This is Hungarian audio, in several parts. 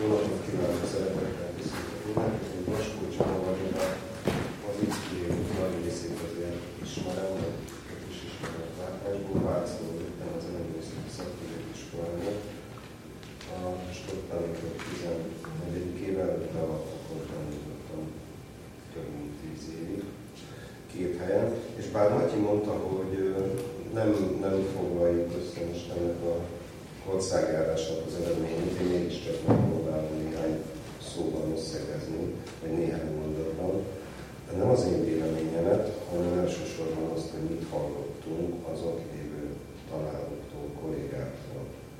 Jó napot kívánok, szeretettel köszöntök mindenkit. Én Vaskó Csaba vagyok, az ICT nagy részét azért ismerem, őket is ismerem látásból. Vácról jöttem az Elemzőszaki Szakközépiskolában. Most ott tanítok 14 évvel, de akkor tanítottam több mint 10 évig, 2 helyen. És bár Matyi mondta, hogy nem foglaljuk össze most ennek a országjárásnak az eredményét, én mégiscsak megpróbálom néhány szóban összegezni, vagy néhány mondatban. De nem az én véleményemet, hanem elsősorban azt, hogy mit hallottunk az ott lévő tanároktól, kollégáktól.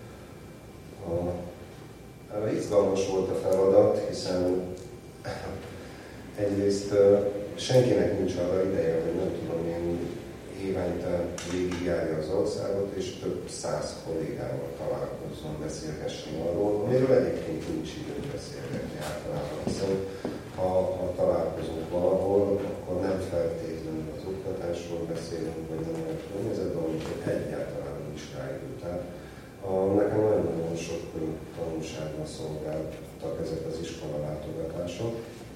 Izgalmas volt a feladat, hiszen egyrészt senkinek nincs arra ideje, hogy nem tudom én évente végigjárja az országot, és több 100 kollégával találkozzon, beszélgessen arról, amiről egyébként nincs időt beszélgetni általában, hiszen ha találkozunk valahol, akkor nem feltétlenül az oktatásról beszélünk, vagy nem olyan környezetben, amikor egyáltalán nincs rá idő. Tehát nekem nagyon sok tanulságban szolgáltak ezek az iskola látogatások.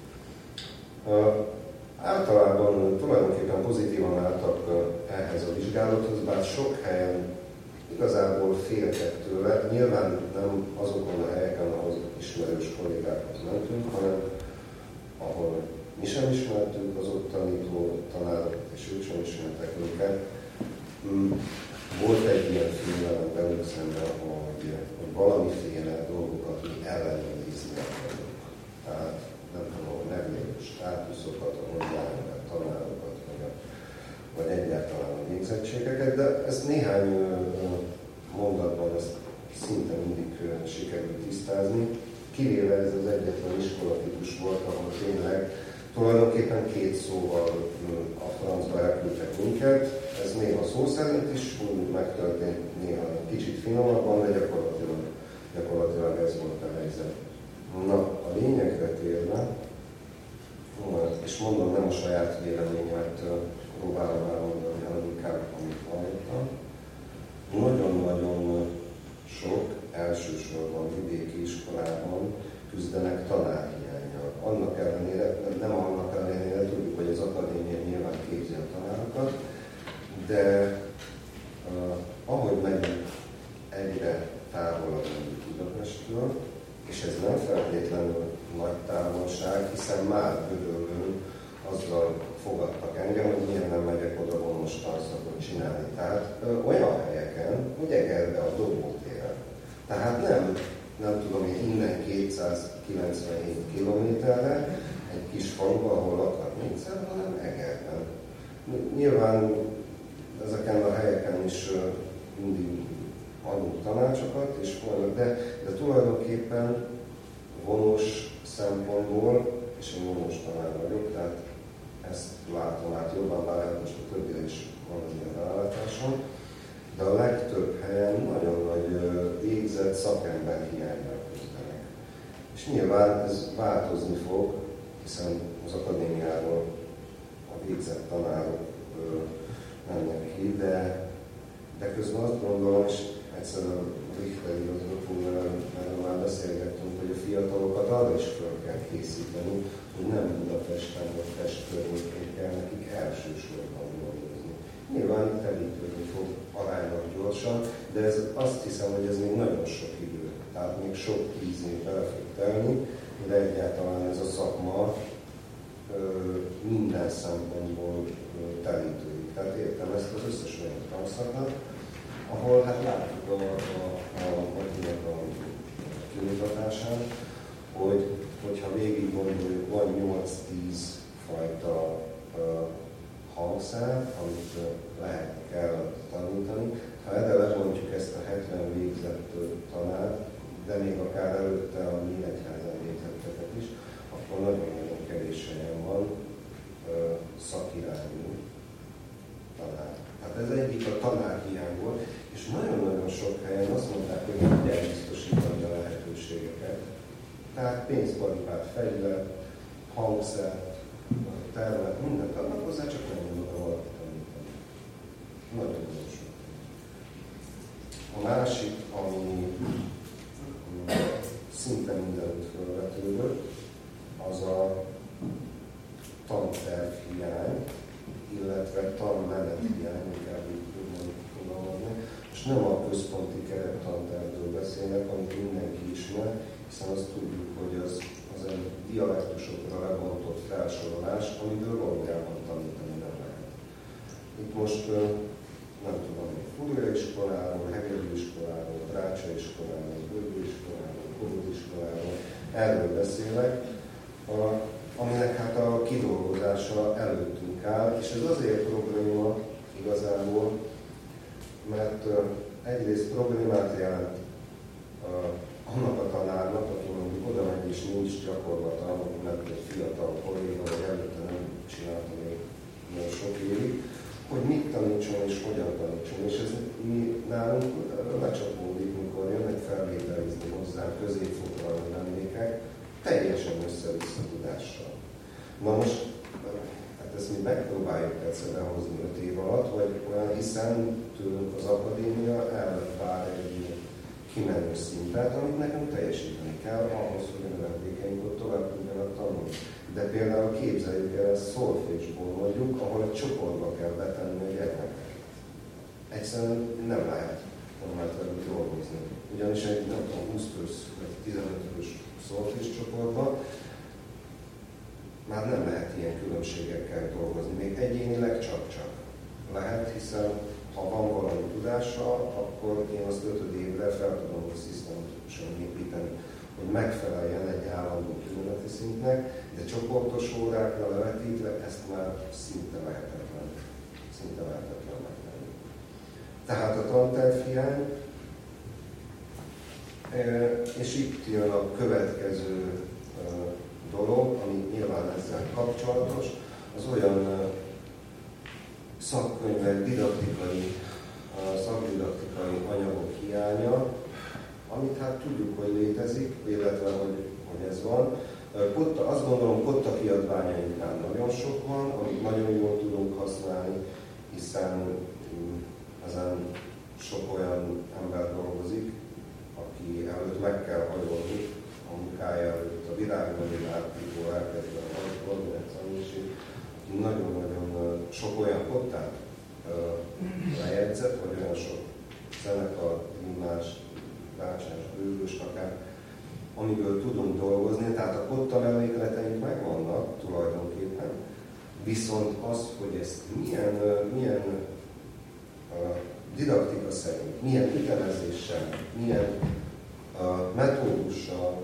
Általában tulajdonképpen pozitívan álltak ehhez a vizsgálathoz, bár sok helyen igazából féltek tőle. Nyilván nem azokon a helyeken, ahol ismerős kollégákhoz mentünk, hanem ahol mi sem ismertük az ott tanító tanárokat, és ők sem ismertek minket. Volt egy ilyen félelem velünk szemben, hogy valamiféle dolgokat mi ellenőrizni akarunk. Tehát nem tudom, meglévő státuszokat, a mondványokat, tanárokat, vagy egyáltalán a végzettségeket, de ezt néhány mondatban ezt szinte mindig sikerült tisztázni, kivéve ez az egyetlen iskolatípus volt, ahol tényleg tulajdonképpen 2 szóval a francba elküldtek minket. Ez néha szó szerint is úgy megtörtént, néha kicsit finomabban, de gyakorlatilag ez volt a helyzet. Na, a lényegre térve, és mondom, nem a saját véleményemet próbálom elmondani, hanem inkább amit hallottam. Nagyon-nagyon sok, elsősorban vidéki iskolában küzdenek tanárhiánnyal. Annak ellenére, tudjuk, hogy az akadémia nyilván képzi a tanárokat, de ahogy megyünk egyre távolabb Budapestről, és ez nem feltétlenül nagy távolság, hiszen már Gödöllőn azzal fogadtak engem, hogy miért nem megyek oda vonos tanszakot csinálni. Tehát olyan helyeken, hogy Egerbe a Dobótéren. Tehát nem tudom én innen 297 kilométerre, egy kis faluba, ahol laknak 400, hanem Egerben. Nyilván ezeken a helyeken is mindig adunk tanácsokat, de tulajdonképpen vonós szempontból, és én vonós tanár vagyok, tehát ezt látom át jobban, bár lehet most a többire is van az ilyen rálátásom, de a legtöbb helyen nagyon nagy végzett szakember hiányra küzdenek. És nyilván ez változni fog, hiszen az akadémiáról a végzett tanárok mennek ki, de közben azt gondolom, és egyszer a Richter igazgatóval már beszélgettünk, hogy a fiatalokat arra is fel kell készíteni, hogy nem Budapesten vagy Pest környékén kell nekik elsősorban dolgozni. Nyilván itt elítődni fog aránylag gyorsan, de azt hiszem, hogy ez még nagyon sok idő. Tehát még sok 10 év bele fog telni, de egyáltalán ez a szakma minden szempontból telítődik. Tehát értem ezt az összes olyan tanszaknak, ahol hát látjuk a kimutatásán, hogyha végig gondoljuk, van 8-10 fajta hangszer, amit kell tanítani. Ha erre lebontjuk ezt a 70 végzett tanár, de még akár előtte a Nyíregyházán végzetteket is, akkor nagyon-nagyon kevés helyen van szakirányú tanár. Tehát ez egyik a tanárhiány volt, és nagyon-nagyon sok helyen azt mondták, hogy nem kell biztosítani a lehetőségeket. Tehát pénzparipát, fegyvert, hangszert, tervet, mindent adnak hozzá, csak nem mondok valaki tanítani. Nagyon-nagyon sok. A másik, ami szinte mindenütt felvetődött, az a tanterv hiány, illetve tanmenet hiány, inkább úgy fogalmazni. És nem a központi kerettantervről beszélek, amit mindenki ismer, hiszen azt tudjuk, hogy az egy dialektusokra lebontott felsorolás, amiből valójában tanítani nem lehet. Itt most nem tudom, Fúria iskoláról, Hegedű iskoláról, Drácsa iskoláról, Bödő iskoláról, Kódó iskoláról, erről beszélek, aminek hát a kidolgozása előttünk áll, és ez azért probléma igazából, mert egyrészt problémát jelent annak a tanárnak, aki mondjuk oda megy és nincs gyakorlata, mert egy fiatal kolléga, vagy előtte nem csinálta még nagyon sok évig, hogy mit tanítson és hogyan tanítson. És ez mi nálunk lecsapódik, mikor jönnek felvételizni hozzánk középfokra vendégek, teljesen össze-vissza tudással. Na most, hát ezt mi megpróbáljuk persze behozni 5 év alatt, vagy olyan, hiszen tőlünk az akadémia elvár egy kimenő szintet, amit nekünk teljesíteni kell ahhoz, hogy a vendégeink ott tovább tudjanak tanulni. De például képzeljük el ezt szolfésból mondjuk, ahol egy csoportba kell betenni a gyermeket. Egyszerűen nem lehet normál velük dolgozni. Ugyanis egy nem tudom, 20 vagy 15-ös szolfés csoportban már nem lehet ilyen különbségekkel dolgozni. Még egyénileg csak-csak lehet, hiszen ha van valami tudása, akkor én azt 5. évre fel tudom szisztematikusan építeni, hogy megfeleljen egy állandó kilometi szintnek, de csoportos órákra levetítve ezt már szinte lehetetlen megtenni. Tehát a tanterv hiány, és itt jön a következő dolog, ami nyilván ezzel kapcsolatos, az olyan szakkönyvek, szakdidaktikai anyagok hiánya, amit hát tudjuk, hogy létezik, illetve hogy ez van. Azt gondolom, Kotta kiadványainknál nagyon sok van, amit nagyon jól tudunk használni, hiszen ezen sok olyan ember dolgozik, aki előtt meg kell hajolni a munkája előtt, a világnavigáció elkezdve a koordinációsig, aki nagyon-nagyon sok olyan kottát lejegyzett, vagy olyan sok zenekar, rimás, rácsás, bővös akár, amiből tudunk dolgozni, tehát a kotta mellékleteink megvannak tulajdonképpen, viszont az, hogy ezt milyen didaktika szerint, milyen ütemezéssel, milyen metódussal,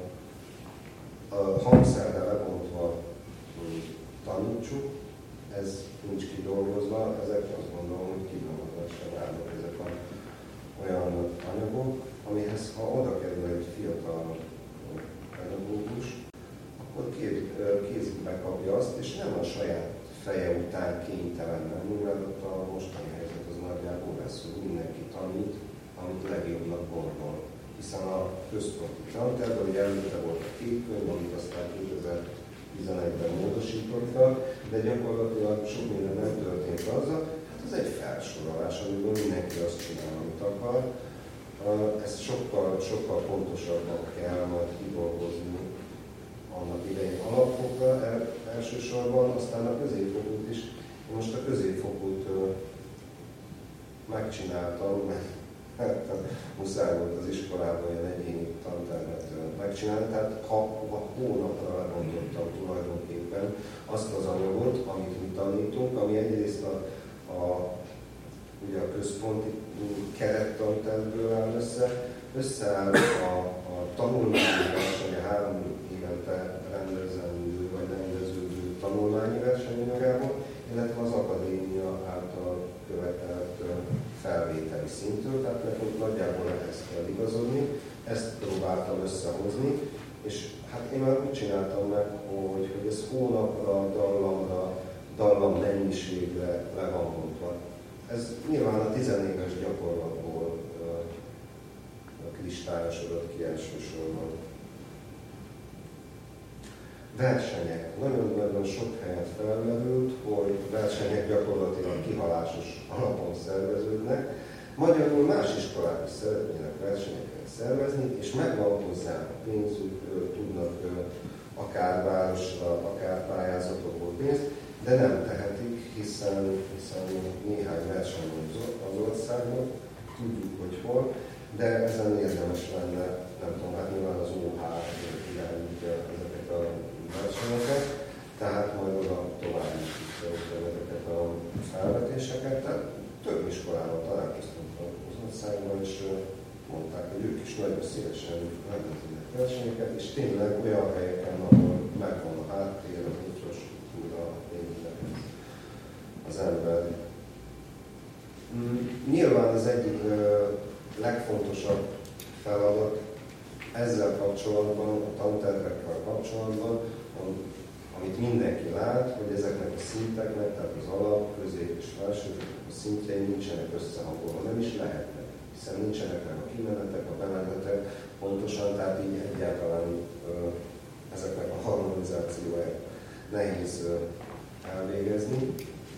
hangszerre lebontva tanítsuk, ez nincs kidolgozva, ezek azt gondolom, hogy kidolgozásra várnak ezek olyan anyagok, amihez ha oda kerül egy fiatal pedagógus, akkor kézbe kapja azt, és nem a saját feje után kénytelen menni, mert ott a mostani helyzet az nagyjából lesz, hogy mindenki tanít, amit legjobbnak gondol. Hiszen a központi tantervben, hogy előtte volt a 2 könyv, amit aztán 2011-ben módosítottak, de gyakorlatilag sok minden nem történt azzal, hát ez egy felsorolás, amiből mindenki azt csinál, amit akar. Ezt sokkal pontosabban kell majd kidolgozni annak idején alapfokra elsősorban, aztán a középfokút is. Én most a középfokút megcsináltam, mert muszáj volt az iskolában ilyen egyéni tantervet megcsinálni, tehát ha hónapra lebontottam tulajdonképpen azt az anyagot, amit mi tanítunk, ami egyrészt ugye a központi kerettantervből áll összeáll a tanulmányi verseny, a 3 évente rendezendő vagy rendeződő tanulmányi versenyanyagában, illetve az akadémia által követelt felvételi szintől, tehát nekünk nagyjából ehhez kell igazodni, ezt próbáltam összehozni, és hát én már úgy csináltam meg, hogy ez hónapra, dallam mennyiségre le van bontva. Ez nyilván a 10 éves gyakorlatból kristályosodott ki elsősorban. Versenyek. Nagyon-nagyon sok helyen felmerült, hogy versenyek gyakorlatilag kihalásos alapon szerveződnek, Magyarul más iskolák is szeretnének versenyeket szervezni, és megvan hozzá a pénzük, tudnak akár városra, akár pályázatokból pénzt, de nem tehetik, hiszen néhány verseny van az országban, tudjuk, hogy hol, de ezen érdemes lenne, nem tudom, hát nyilván az OH irányítja ezeket a versenyeket, tehát majd oda továbbítjuk ezeket a felvetéseket. Tehát több iskolával találkoztunk az országban, és mondták, hogy ők is nagyon szívesen rendeznek versenyeket, és tényleg olyan helyeken, ahol megvan a háttér, az infrastruktúra, tényleg az ember. Nyilván az egyik legfontosabb feladat ezzel kapcsolatban, a tantervekkel kapcsolatban, amit mindenki lát, hogy ezeknek a szinteknek, tehát az alap, közép és felső a szintjei nincsenek összehangolva, nem is lehetnek, hiszen nincsenek meg a kimenetek, a bemenetek pontosan, tehát így egyáltalán ezeknek a harmonizációját nehéz elvégezni.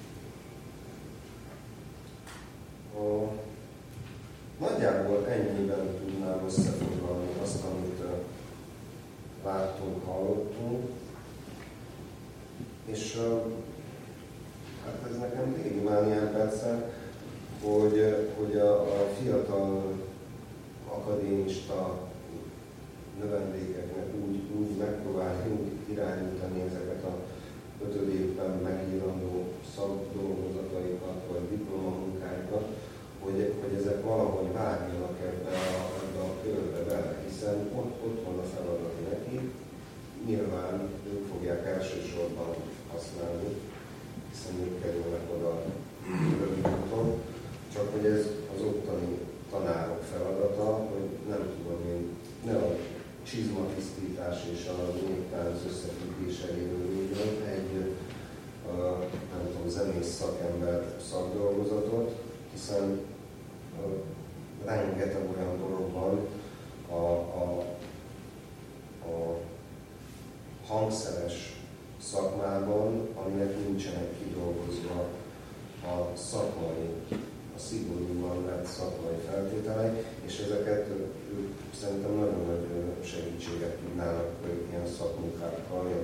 Nagyjából ennyiben tudnám összefoglalni azt, amit láttunk, hallottunk. És hát ez nekem régi mániám persze, hogy a fiatal akadémista növendékeknek úgy megpróbáljuk irányítani ezeket a 5. évben megírandó szakdolgozataikat, vagy diplomamunkáikat, hogy ezek valahogy vágjanak ebbe a körbe bele, hiszen ott van a feladat neki. Nyilván ők fogják elsősorban használni, hiszen ők kerülnek oda rövid úton, csak hogy ez az ottani tanárok feladata, hogy nem tudom én, ne a csizmatisztítás és a néptánc összefüggéseiről írjon egy nem tudom, zenész szakember szakdolgozatot, hiszen rengeteg olyan dolog van a hangszeres szakmában, aminek nincsenek kidolgozva a szakmai, a szigorúan vett szakmai feltételei, és ezeket ők szerintem nagyon nagy segítséget tudnának ilyen szakmunkákkal, ilyen